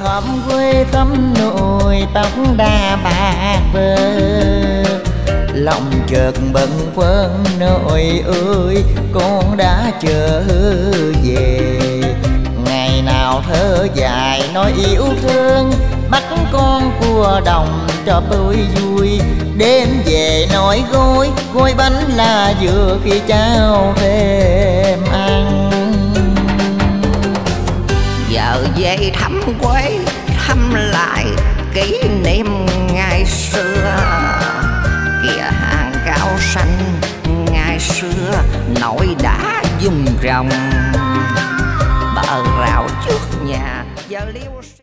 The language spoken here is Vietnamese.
thăm quê thăm nội tóc đa bạc vơ. Lòng chợt bận phân nội ơi con đã trở về. Ngày nào thơ dài nói yêu thương bắt con cua đồng cho tôi vui. Đêm về nói gói bánh là vừa khi trao thêm ăn. Giờ về thăm quê thăm lại kỷ niệm ngày xưa. Kìa hàng cao xanh ngày xưa nỗi đã dùng rồng. Bờ rào trước nhà giờ liêu